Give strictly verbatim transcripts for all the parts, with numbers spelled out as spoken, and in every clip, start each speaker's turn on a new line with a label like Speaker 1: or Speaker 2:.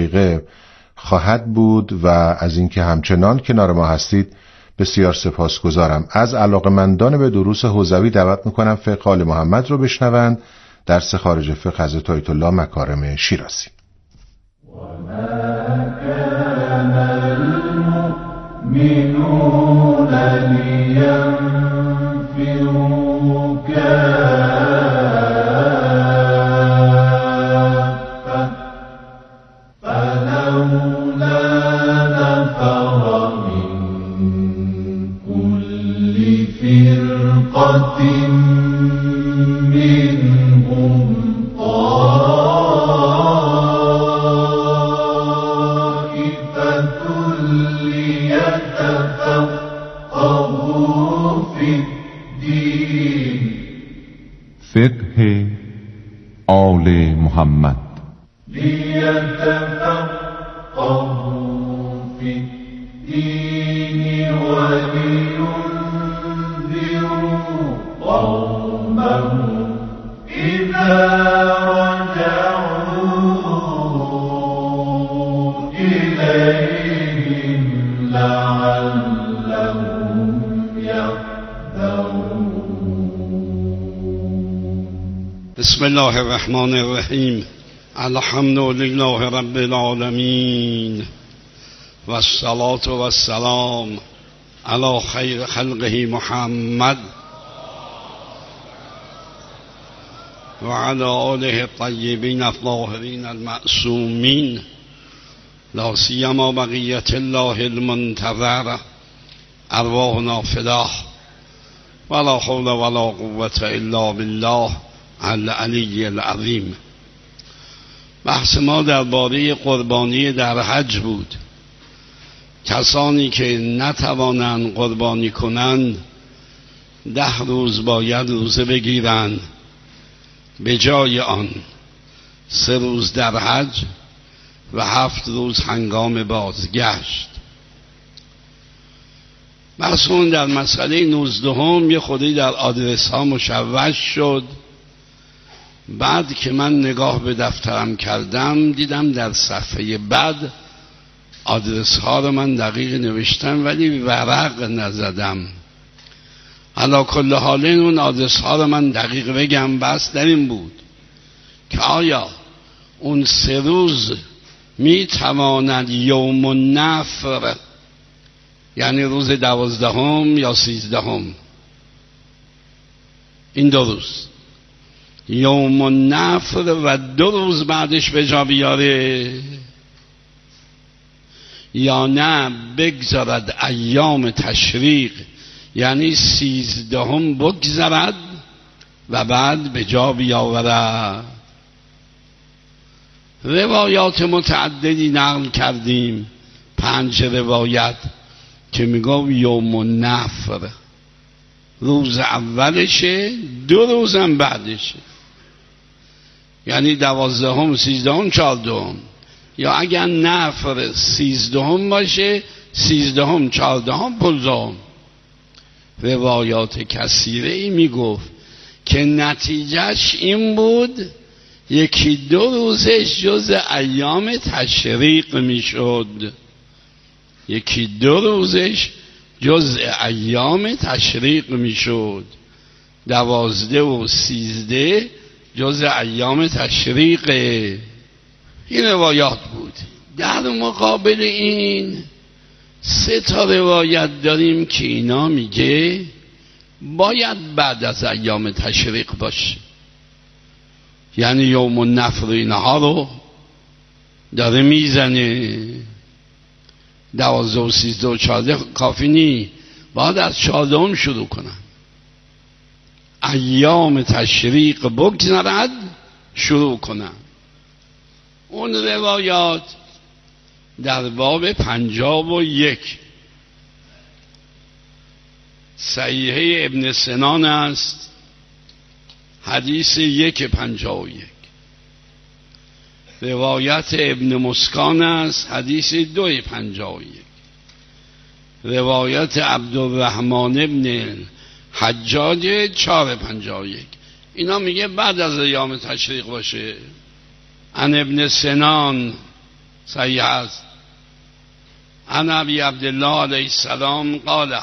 Speaker 1: دقیقه خواهد بود و از اینکه همچنان کنار ما هستید بسیار سپاسگزارم. از علاقه‌مندان به دروس حوزوی دعوت میکنم فقه آل محمد رو بشنوند، درس خارج فقه حضرت آیت الله مکارم شیرازی.
Speaker 2: فقه آل محمد.
Speaker 3: بسم الله الرحمن الرحیم. الحمد لله رب العالمین و الصلاة و السلام علی خیر خلقه محمد و علی آله الطیبین الطاهرین المعصومین، لا سیما بقیة الله المنتظر، ارواحنا فداه ولا حول ولا قوة الا بالله العلی العظیم. بحث ما درباره قربانی در حج بود. کسانی که نتوانند قربانی کنند ده روز باید روزه بگیرند، به جای آن سه روز در حج و هفت روز هنگام بازگشت. بحثمون در مسئله نوزدهم یه خودی در آدرس ها مشوش شد. بعد که من نگاه به دفترم کردم دیدم در صفحه بعد آدرس ها رو من دقیق نوشتم ولی ورق نزدم. علا کل حال اون آدرس ها رو من دقیق بگم. بس در این بود که آیا اون سه روز می تواند یوم النفر، یعنی روز دوازدهم یا سیزدهم، این دو روز یوم النفر و دو روز بعدش به جا بیاره، یا نه بگذارد ایام تشریق یعنی سیزدهم بگذارد و بعد به جا بیاورد. روایات متعددی نقل کردیم، پنج روایت که میگو یوم النفر روز اولشه، دو روزم بعدشه، یعنی دوازدهم، سیزدهم، چهاردهم، یا اگر نفر سیزدهم باشه سیزدهم، چهاردهم، پانزدهم. روایات کثیره ای میگفت که نتیجهش این بود یکی دو روزش جز ایام تشریق میشد، یکی دو روزش جز ایام تشریق میشد، دوازده و سیزده جز ایام تشریقه. این روایات بود. در مقابل این سه تا روایت داریم که اینا میگه باید بعد از ایام تشریق باشه، یعنی یوم النفر اینها رو داره میزنه. دوازده و سیزده و چهارده کافی نی، باید از چهاردهم شروع کنن. ایام تشریق بگذرد شروع کنن. اون روایات در باب پنجاب و یک صحیحه ابن سنان است، حدیث یک پنجاب و یک. روایت ابن مسکان است، حدیث دو پنجاب و یک. روایت عبدالرحمن ابن حجاج چهار پنجاب و یک. اینا میگه بعد از ایام تشریق باشه. ان ابن سنان صحیح است. عن ابی عبدالله علیه السلام قال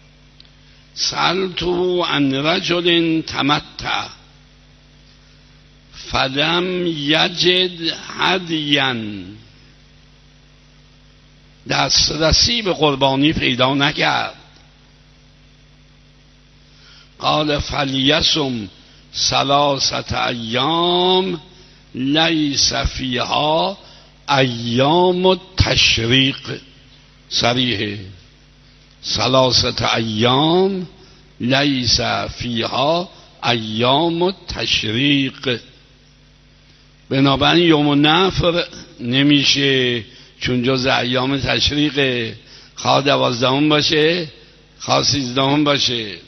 Speaker 3: سألته عن رجل تمتع فلم یجد هدیا، دسترسی به قربانی پیدا نکرد. قال فلیصم ثلاثة ایام لیس فیها ایام التشریق. صریحه ثلاثة ایام لیس فیها ایام التشریق. بنابراین یوم النفر نمیشه چون جز ایام تشریق، خواه دوازدهم باشه خواه سیزدهم باشه.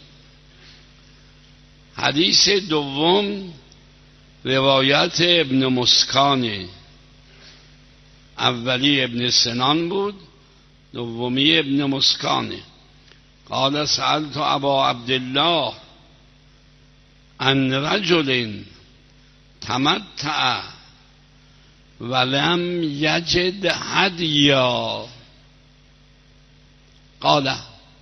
Speaker 3: حدیث دوم روایت ابن مسکان، اولی ابن سنان بود، دومی ابن مسکان. قال سألت ابا عبدالله عن رجل تمتع ولم یجد هدیا. قال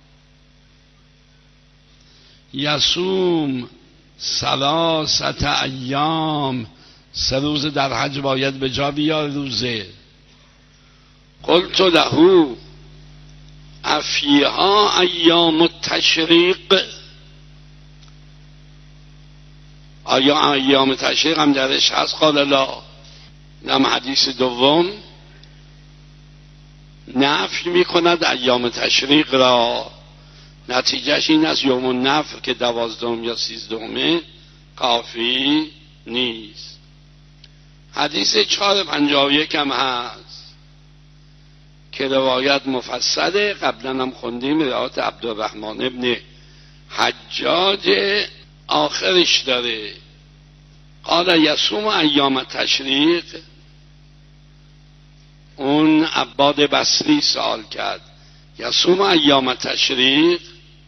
Speaker 3: یصوم ثلاثة ایام، سه روز در حج باید به جا بیار روزه. قلت له افیها ایام التشریق، آیا ایام تشریق هم درش هست؟ قال لا. نم حدیث دوم نفی می کند ایام تشریق را، نتیجهش این است یوم النفر که دوازدهم یا سیزدهمه کافی نیست. حدیث چهار پنجاه و یک هم هست که روایت مفصله، قبلا هم خوندیم، روایت عبدالرحمن ابن حجاج، آخرش داره قال یصوم ایام تشریق. اون عباد بصری سوال کرد یصوم ایام تشریق؟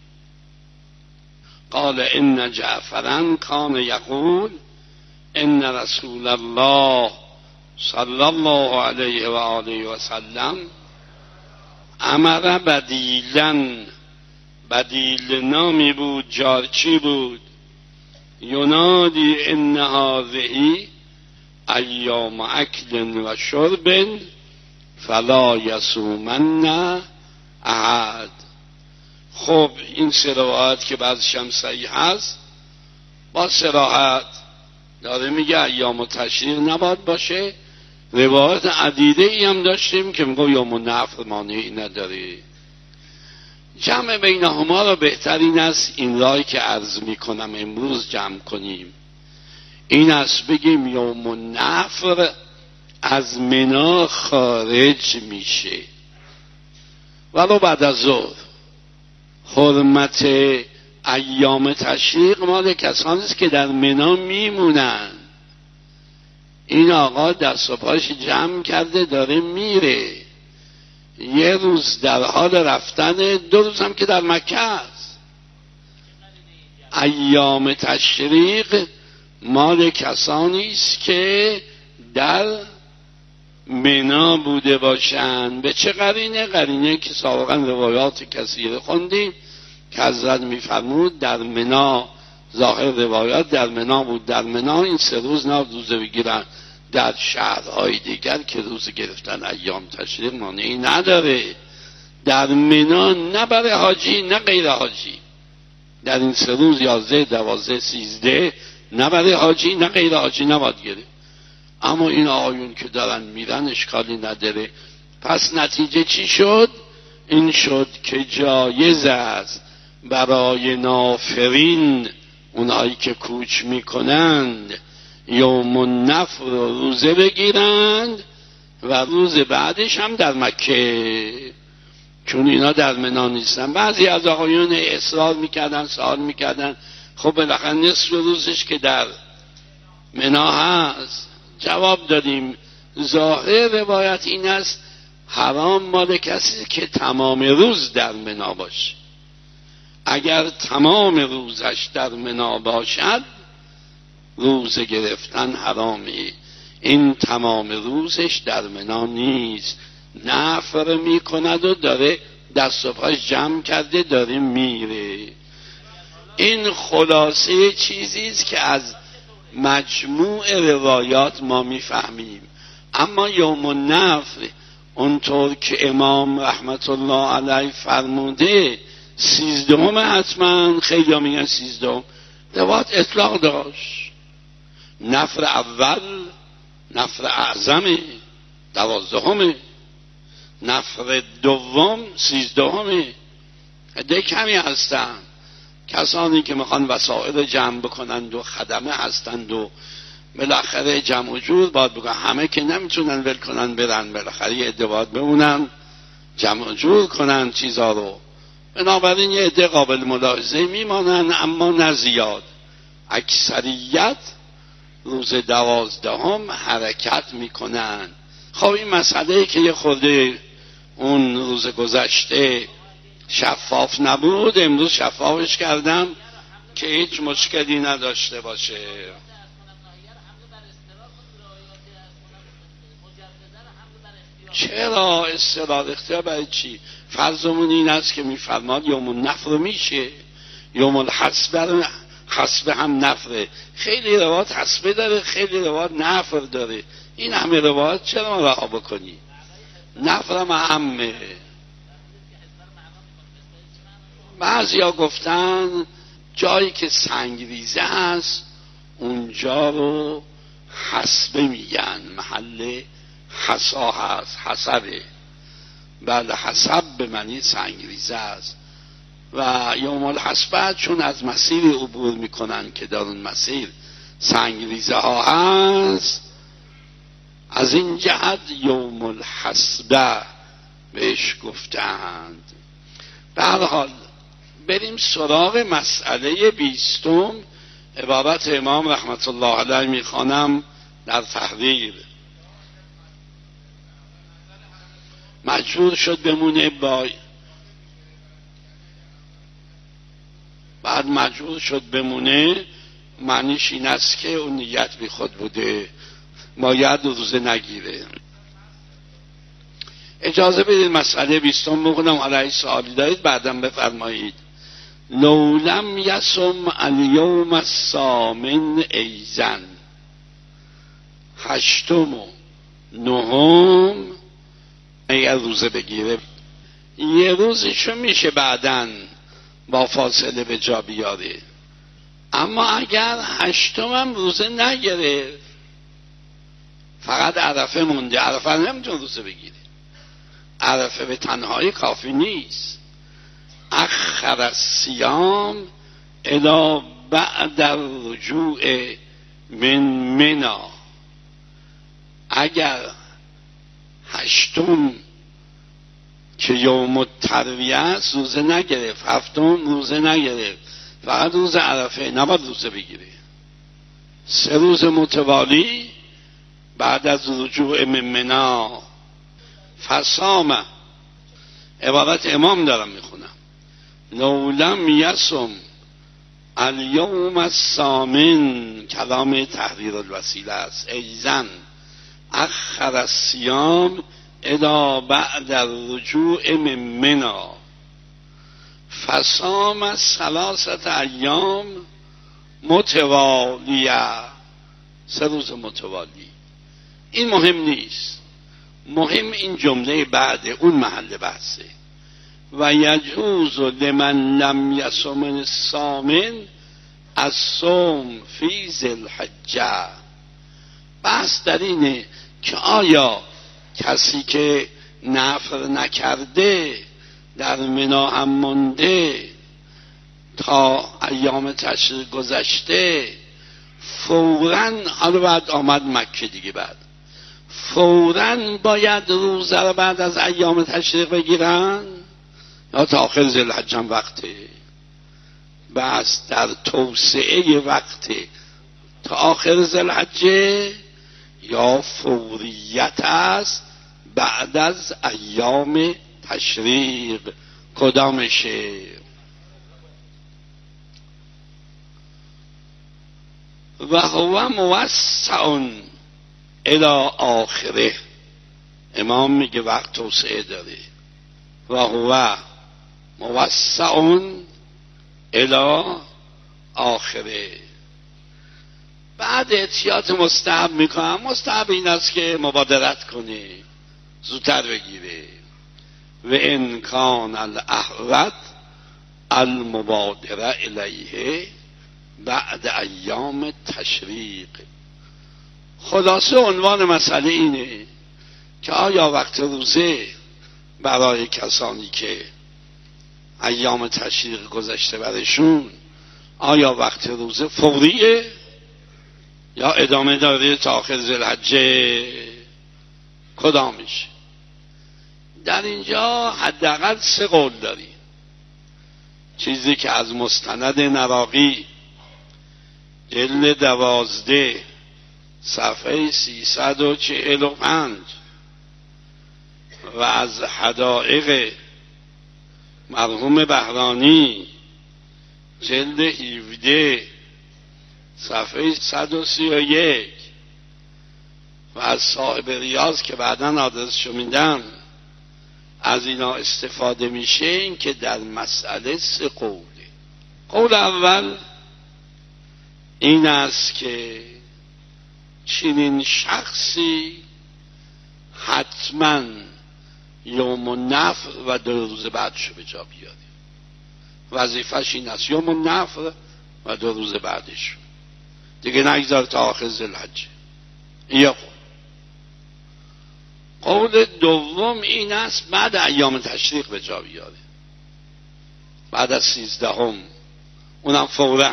Speaker 3: قال ان جعفرا کان یقول ان رسول الله صلی الله علیه و آله و سلم امر بدیلا، بدیل نامی بود، جارچی بود، ینادی ان هذه ایام اکل و شرب فلا یصومن احد. خب این سه روایت که بعضش هم صحیح هست با صراحت داره میگه ایام تشریق نباید باشه. روایت عدیده ای هم داشتیم که میگه یوم النفر مانعی نداره. جمع بینهما را بهترین است این راهی که عرض میکنم امروز جمع کنیم، این است بگیم یوم النفر از منا خارج میشه ولو بعد از ظهر. حرمت ایام تشریق مال کسانی است که در منا میمونن. این آقا دست و پاش جمع کرده داره میره، یه روز در حال رفتن، دو روز هم که در مکه است. ایام تشریق مال کسانی است که در منا بوده باشند. به چه قرینه؟ قرینه که سابقا روایات کثیر خوندیم که حضرت میفرمود در منا، ظاهر روایات در منا بود، در منا این سه روز نه روزه بگیرن. در شهرهای دیگر که روز گرفتن ایام تشریق مانعی نداره. در منا نه برای حاجی نه غیر حاجی، در این سه روز یازده دوازده سیزده نه برای حاجی نه غیر حاجی نباید گرفت. اما این آقایون که دارن میرن اشکالی نداره. پس نتیجه چی شد؟ این شد که جایز است برای نافرین، اونایی که کوچ میکنند، یوم النفر روزه بگیرند و روز بعدش هم در مکه، چون اینا در منا نیستن. بعضی از آقایون اصرار میکردن، سوال میکردن خب بالاخره نصف روزش که در منا هست. جواب دادیم ظاهر روایت این است حرام مال کسی که تمام روز در منا باشه. اگر تمام روزش در منا باشد روزه گرفتن حرامی. این تمام روزش در منا نیست، نفر میکند و داره دست و پاش جمع کرده داره میره. این خلاصه چیزیست که از مجموع روایات ما میفهمیم. اما یوم النفر اونطور که امام رحمت الله علیه فرموده سیزدهم حتما، خیلی ها میگن سیزدهم، روایات اطلاق داشت. نفر اول نفر اعظمه، دوازدهمه. نفر دوم سیزدهمه. ده کمی هستن کسانی که میخوان وسائل جمع بکنند و خدمه هستند و بالاخره جمع و جور باید بکنن. همه که نمیتونن ول کنن برن، بالاخره یه عده باید بمونن جمع و جور کنن چیزا رو. بنابراین یه عده قابل ملاحظه میمانن، اما نه زیاد. اکثریت روز دوازدهم حرکت میکنن. خب این مسئله که یه خورده اون روز گذشته شفاف نبود، امروز شفافش کردم که هیچ مشکلی نداشته باشه. چرا استقرار اختیار برای چی؟ فرضمون این است که میفرماد یوم النفر میشه، یوم الحسب حسب هم نفره. خیلی روایات حسبه داره، خیلی روایات نفر داره. این همه روایات چرا ما رها بکنی؟ نفرم همه. بعضی ها گفتن جایی که سنگریزه هست اونجا رو حسبه میگن، محل حسا هست، حسبه. بله حسب به معنی سنگریزه است. و یوم الحسبه چون از مسیر عبور میکنن که در اون مسیر سنگریزه ها هست، از این جهت یوم الحسبه بهش گفتند. به هر حال بریم سراغ مسئله بیستم. عبارت امام رحمت الله علیه میخوانم در تحریر. مجبور شد بمونه با بعد مجبور شد بمونه، معنیش این است که اون نیت بی خود بوده، باید روزه نگیره. اجازه بدید مسئله بیستم بخونم، علیه سوالی دارید بعدم بفرمایید. لولم یسم الیوم الثامن ایزن، هشتم و نهم اگر روزه بگیره یه روزشو میشه بعدن با فاصله به جا بیاره. اما اگر هشتم هم روزه نگیره، فقط عرفه مونده، عرفه نمیتونه روزه بگیره. عرفه به تنهایی کافی نیست. اخر الصیام الی بعد الرجوع من منا. اگر هشتم که یوم الترویه است روزه نگرفت، هفتم روزه نگرفت، فقط روز عرفه نباید روزه بگیره. سه روز متوالی بعد از رجوع من منا فصام. عبارت امام دارم میخونم. لولم یسم الیوم الثامن، کلام تحریر الوسیله است، ایزن اخر الصیام الی بعد الرجوع من منا فصام ثلاثه ایام متوالیه، سه روز متوالی. این مهم نیست، مهم این جمله بعد اون محل بحثه. و یجوز لمن لم یصم الثامن الصوم فی ذی الحجه. بحث در اینه که آیا کسی که نفر نکرده در منا هم مونده تا ایام تشریق گذشته، فوراً حالا بعد آمد مکه دیگه، بعد فوراً باید روزه رو بعد از ایام تشریق بگیرن یا تا آخر ذی الحجه هم وقته؟ بس در توسعه وقت تا آخر ذی الحجه یا فوریت است بعد از ایام تشریق؟ کدامشه؟ و هو موسع الی آخره. امام میگه وقت توسعه داره. و هو موسع الی آخره. بعد احتیاط مستحب میکنم. مستحب این است که مبادرت کنه، زودتر بگیره. و ان کان الاحوط المبادره الیه بعد ایام تشریق. خلاصه عنوان مسئله اینه که آیا وقت روزه برای کسانی که ایام تشریق گذشته برشون، آیا وقت روزه فوریه یا ادامه داره تا آخر ذوالحجه؟ کدامش؟ در اینجا حداقل سه قول داریم. چیزی که از مستند نراقی جلد دوازده صفحه سیصد و چهل و پنج و از حدائق مرحوم بهرانی جلد هفده صفحه صد و سی و یک و از صاحب ریاض که بعداً آدرسشو میدم از اینا استفاده میشه. این که در مسئله سه قوله. قول اول این است که چنین شخصی حتما یوم النفر و دو روز بعدشو به جا بیاره. وظیفش این است یوم النفر و دو روز بعدش، دیگه نگذار تا آخر ذوالحجه. این یه قول. قول دوم این است بعد ایام تشریق به جا بیاره، بعد از سیزدهم، اونم فوراً.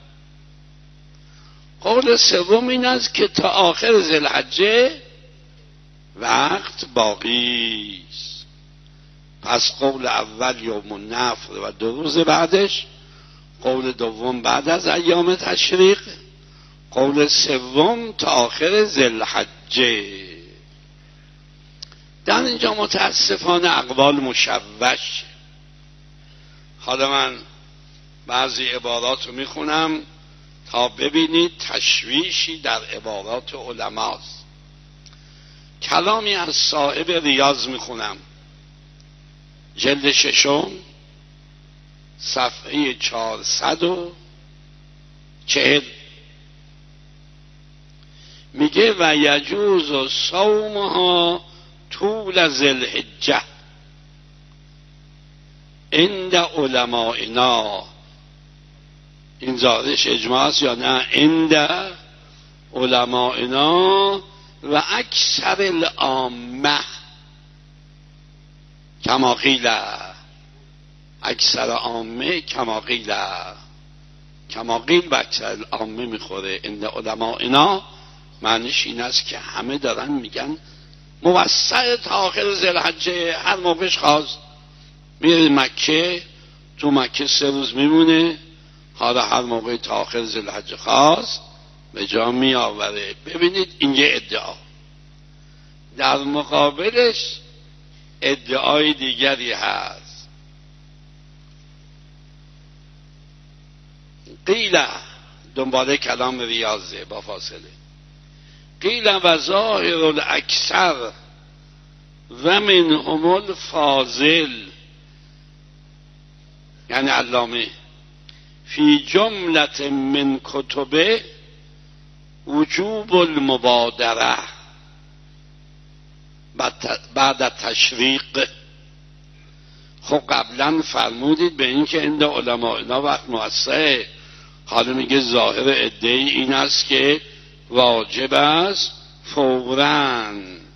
Speaker 3: قول سوم این است که تا آخر ذوالحجه وقت باقی است. پس قول اول یوم النفر و دو روز بعدش، قول دوم بعد از ایام تشریق، قول سوم تا آخر ذوالحجه. در اینجا متاسفانه اقوال مشوش. حالا من بعضی عبارات رو میخونم تا ببینید تشویشی در عبارات علماست. کلامی از صاحب ریاض میخونم، جلد ششم صفحه چهارصد و چهل. میگه و یجوز صومها طول ذوالحجه عند علمائنا. این زادش اجماع است یا نه؟ عند علمائنا و اکثر العامه کما قیل. اکثر عامه کما قیل. کما قیل و اکثر العامه میخوره. عند علمائنا معنیش این است که همه دارن میگن موسع تا آخر ذوالحجه. هر موقعش خواست میره مکه، تو مکه سه روز میمونه. حالا هر موقع تا آخر ذوالحجه خواست به جا می آوره. ببینید این یه ادعا. در مقابلش ادعای دیگری هست. قیل، دنباله کلام ریاضه با فاصله، قیل و ظاهر الاکثر و منهم الفاضل، یعنی علامه، فی جملت من کتبه وجوب المبادره بعد تشریق. خب قبلا فرمودید به این که عند علماء اینا وقت موسعه. حالا میگه ظاهر ادعی این است که واجب است فوراً.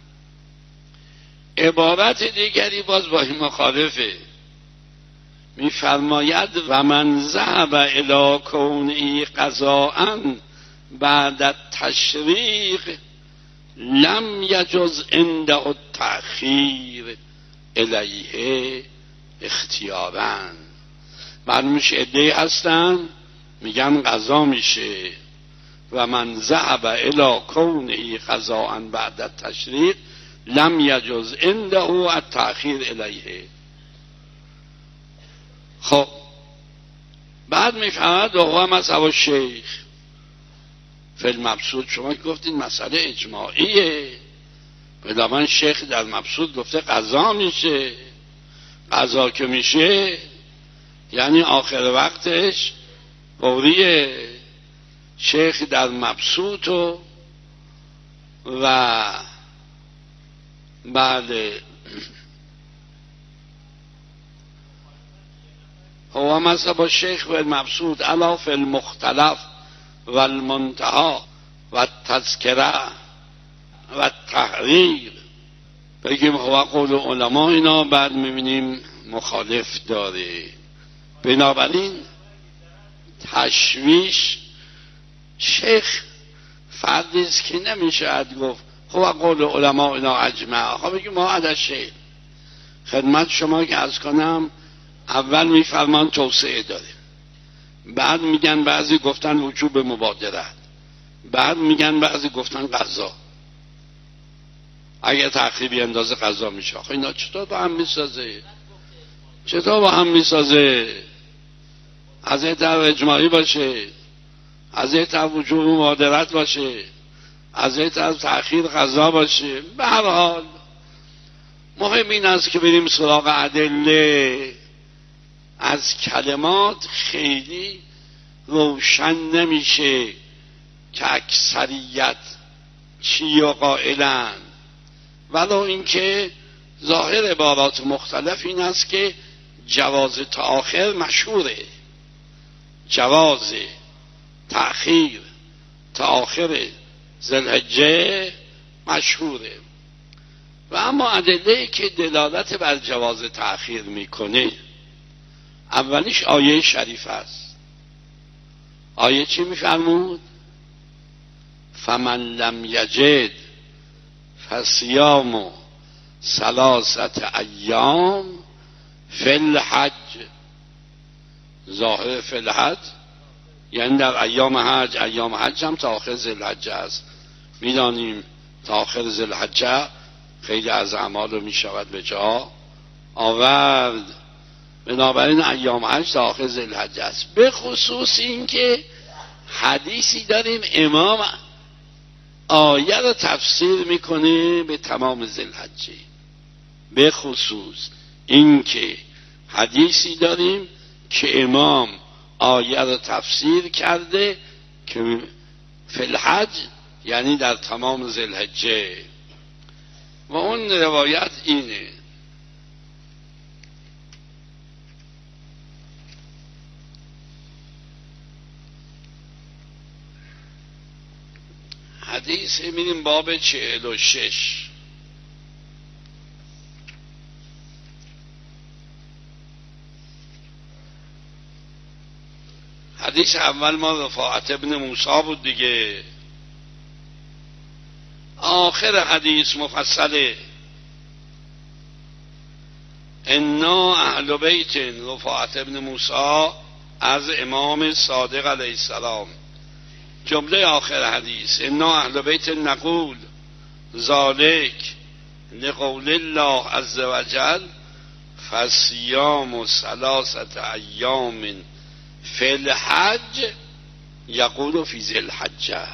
Speaker 3: عبارت دیگری باز با این مخالفه. میفرماید و من ذهب الی کونه قضاء بعد تشریق لم یجز عنده التأخیر الیه اختیاراً. معلومش ادعی هستن میگن قضا میشه. و من ذهب الی کونه قضاء بعد تشریق لم یجز عنده التأخیر الیه. خب بعد میفهمد و هو مذهب الشیخ. فی المبسوط شما که گفتید مسئله اجماعیه، بنابراین شیخ در مبسوط گفته قضا میشه. قضا که میشه یعنی آخر وقتش فوریه. شیخ در مبسوط و و بله هو مذهب الشیخ و المبسوط علا فی المختلف و المنتهى و التذکره و التحریر. بگیم هو قول علما، اینا بعد میبینیم مخالف داره. بنابراین تشویش شیخ فردی است که نمیشه گفت هو قول علما اینا اجمع. خب بگیم ما عدد شیخ خدمت شما که از کنم اول میفرمان توسعه داره، بعد میگن بعضی گفتن وجوب مبادرت، بعد میگن بعضی گفتن قضا، اگر تأخیری اندازه قضا میشه. آخه اینا چطور با هم میسازه؟ چطور با هم میسازه؟ از این طرف اجماعی باشه، از این طرف وجوب مبادرت باشه، از این طرف تأخیر قضا باشه. به هر حال مهم این است که بریم سراغ ادله. از کلمات خیلی روشن نمیشه که اکثریت چی و قائلن، ولو اینکه ظاهر عبارات مختلف این است که جواز تأخیر مشهوره، جواز تأخیر تأخیر ذوالحجه مشهوره. و اما ادله که دلالت بر جواز تأخیر میکنه اولیش آیه شریف است. آیه چی میفرمود؟ فمن لم یجد فصیام ثلاثه ایام فی الحج. ظاهر فی الحج یعنی در ایام حج. ایام حج هم تا آخر ذوالحجه است. میدانیم تا آخر ذوالحجه خیلی از اعمال رو میشود به جا آورد. بنابراین ایام حج تا آخر ذوالحجه است. به خصوص این که حدیثی داریم امام آیه رو تفسیر میکنه به تمام ذوالحجه. به خصوص این که حدیثی داریم که امام آیه رو تفسیر کرده که فی الحج یعنی در تمام ذوالحجه. و اون روایت اینه: حدیث میریم باب چهل و شش. حدیث اول ما رفاعت ابن موسی بود دیگه. آخر حدیث مفصله: انا اهل بیت رفاعت ابن موسی از امام صادق علیه السلام. جمله آخر حدیث: انا اهل بیت نقول ذالک لقول الله عز وجل فصیام ثلاثه ایام فی الحج یقول فی ذی الحجه.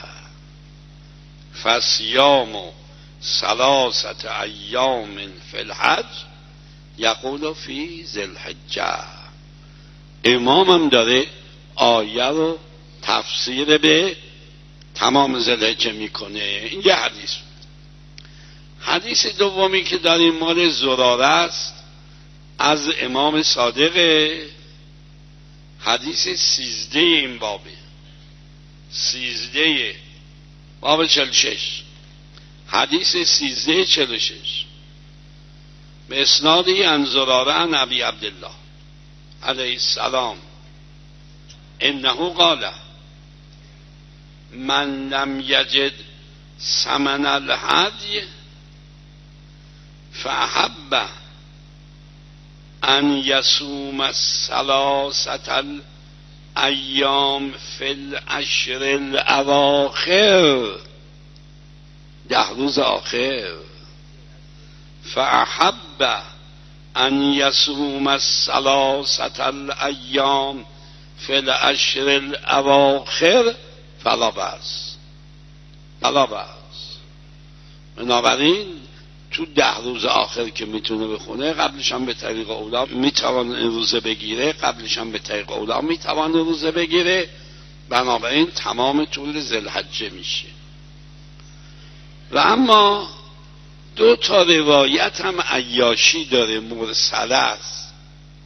Speaker 3: فصیام ثلاثه ایام فی الحج یقول فی ذی الحجه. امامم داره آیه رو تفسیر به تمام ذوالحجه میکنه. این یه حدیث. حدیث دومی که داریم مال زراره است از امام صادق. حدیث سیزده این بابه، سیزده باب چل شش، حدیث سیزده چل شش به اسنادی عن زراره عن ابی عبدالله علیه السلام انه قال من لم یجد ثمن الهدی فاحب ان یصوم الثلاثه الایام فی العشر الاواخر، ده روز آخر. فاحب ان یصوم الثلاثه الایام فی العشر الاواخر فلا بأس. طلب است. بنابراین تو ده روز آخر که میتونه بخونه، قبلش هم به طریق اولا میتوان روزه بگیره، قبلش هم به طریق اولا میتوان روزه بگیره. بنابراین تمام طول ذوالحجه میشه. و اما دو تا روایت هم عیاشی داره، مرسل است.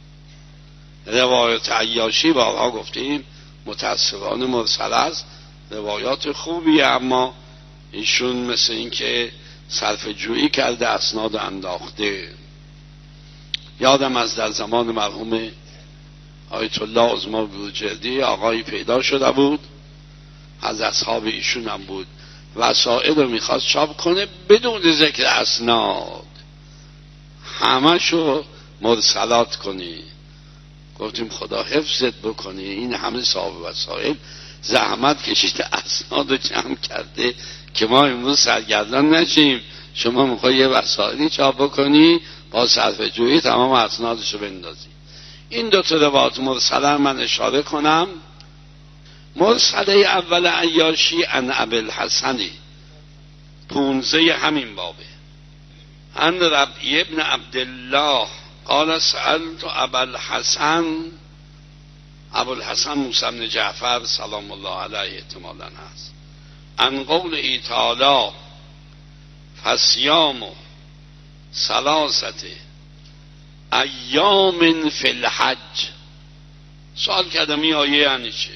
Speaker 3: روایت عیاشی بارها گفتیم متاسفانه مرسل است، روایات خوبیه، اما ایشون مثل این که صرف جویی کرده، اسناد انداخته. یادم از در زمان مرحوم آیت الله عظما بروجردی آقایی پیدا شده بود، از اصحاب ایشون هم بود، وسائل رو میخواست چاپ کنه بدون ذکر اسناد، همه شو مرسلات کنی. گفتیم خدا حفظت بکنی، این همه صاحب وسائل زحمت کشیده اسناد رو جمع کرده که ما امروز سرگردان نشیم. شما میخوای یه وسائلی چاپ بکنی با صرف جویی تمام اسنادش رو بندازی. این دو تا روایت مرسله من اشاره کنم. مرسله اول عیاشی عن ابوالحسن پونزه همین بابه، عن ربیع ابن عبدالله قال سألت ابوالحسن، ابوالحسن موسی بن جعفر سلام الله علیه احتمالاً هست، عن قول تعالی فصیام ثلاثه ایام فی الحج. سوال کردم این آیه یعنی چه؟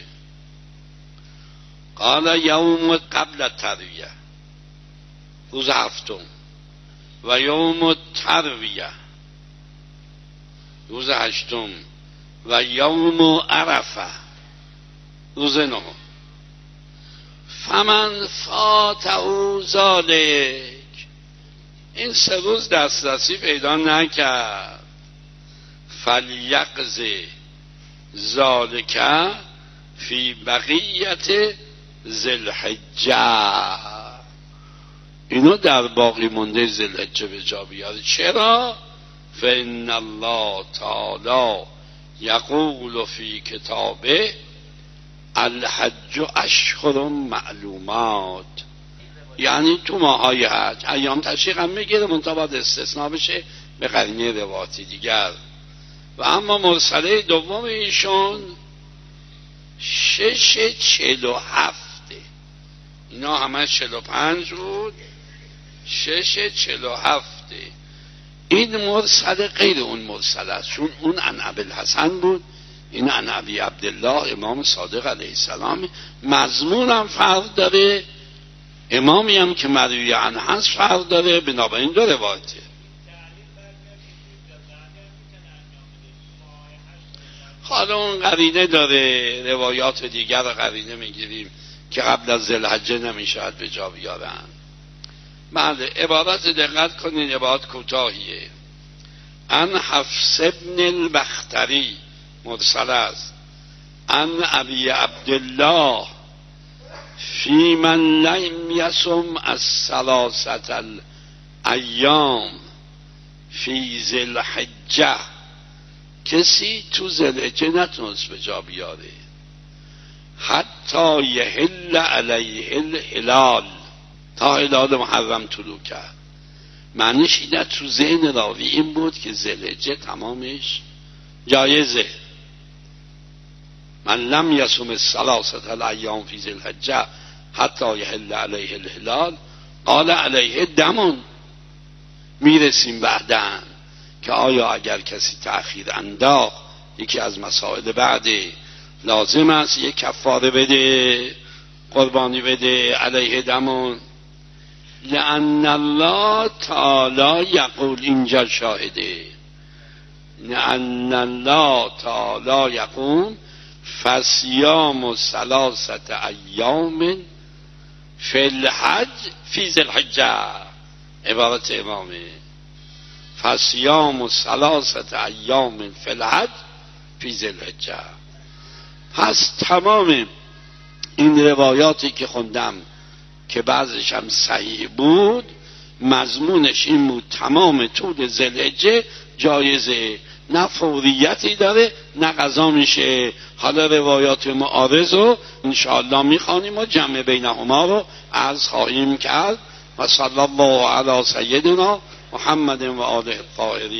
Speaker 3: قال یوم قبل الترویه، روز هفتم، و یوم الترویه روز هشتم، و یوم عرفه روز نهم. فمن فاته ذلک، این سه روز دسترسی پیدا نکرد، فلیقضی ذالک فی بقیت ذوالحجه، اینو در باقی مونده ذوالحجه به جا بیاره. چرا؟ فإن الله تعالی یقول فی کتابه الحج اشهر معلومات، یعنی تو ماهای حج ایام تشریق هم میگیره، منتها باید استثناء بشه به قرینه روایتی دیگر. و اما مرسله دوم ایشون شش چهل و هفته، اینا همه چهل و پنج بود، شش چهل و هفته. این مرسله غیر اون مرسله است، چون اون عن ابوالحسن بود، این عن ابی عبدالله امام صادق علیه السلام. مضمون هم فرق داره، امامی هم که مروی عنه هست فرق داره، بنابراین دو روایته. حالا اون قرینه داره، روایات دیگر قرینه میگیریم که قبل از ذوالحجه نمیشود به جا بیارن. بله، عبارت دقت کنین، عبارت کوتاهیه. ان حفص ابن البختری مرسل است، ان ابی عبدالله فی من لم یصم الثلاثه الایام فی ذوالحجه، کسی تو ذوالحجه نتونست به جا بیاره حتی یحل علیه الهلال، تا هلال محرم طلوع کرد. معنیش اینه تو ذهن راوی این بود که ذوالحجه تمامش جایزه. من لم یصم الثلاثه الایام فی ذوالحجه حتی یحل علیه الهلال قال علیه دمون. میرسیم بعدن که آیا اگر کسی تأخیر انداخت، یکی از مسائل بعده، لازم است یک کفاره بده، قربانی بده، علیه دمون. لأن الله تعالی یقول، اینجا شاهده، لأن الله تعالی یقول فصیام ثلاثه ایام فی الحج فی ذوالحجه، عبارت امامه، فصیام ثلاثه ایام فی الحج فی ذوالحجه. پس تمام این روایاتی که خوندم که بعضش هم صحیح بود، مضمونش این بود تمام طول ذوالحجه جایزه، نه فوریتی داره نه قضا میشه. حالا روایات معارض رو انشاءالله میخوانیم و جمع بینهما رو عرض خواهیم کرد. و صلی الله علی سیدنا محمد و آله الطاهرین.